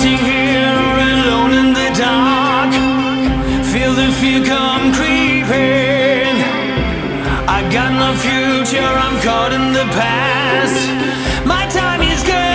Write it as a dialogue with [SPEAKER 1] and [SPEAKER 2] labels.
[SPEAKER 1] sitting here alone in the dark. Feel the fear come creeping. I got no future, I'm caught in the past. My time is gone.